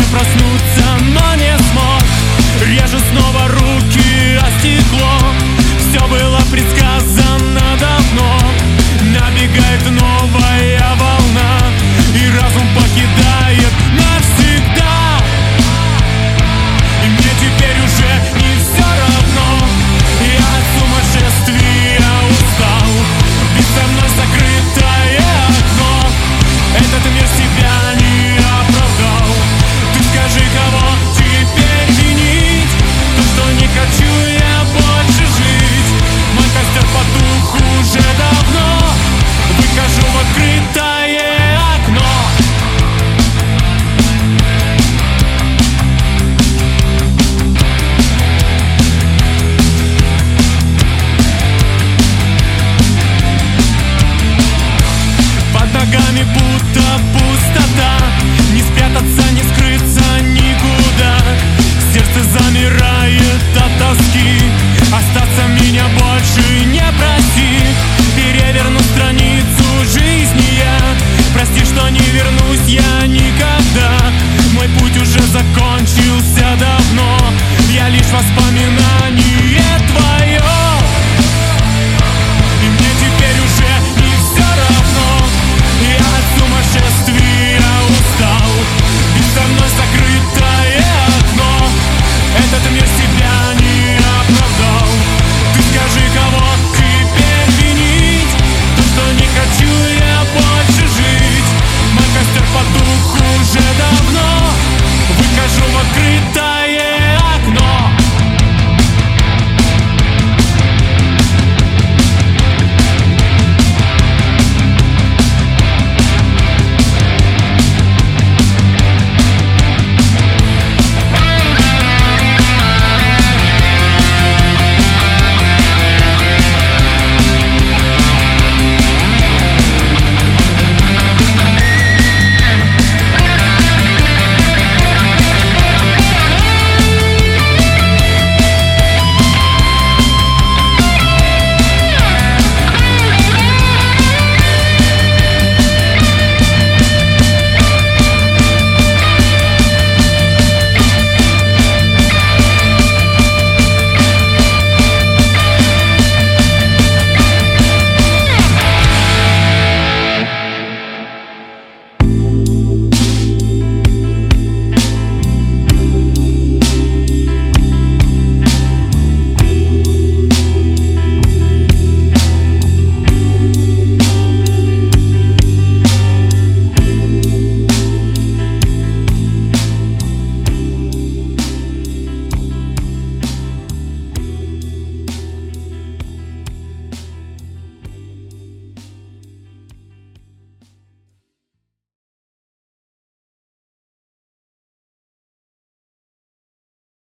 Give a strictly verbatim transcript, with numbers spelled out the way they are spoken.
проснуться, но не смог. Режет снова руки о стекло. Все было предсказано давно. Набегает новая волна, и разум покидает навсегда. И мне теперь уже не все равно. Я от сумасшествия устал. Ведь со мной закрытое окно. Этот мир себя не оправдал. Ты скажи, кого теперь винить? То, что не хочу я больше жить. Мой костер потух уже давно. Выхожу в открытое окно. Под ногами будто пуля.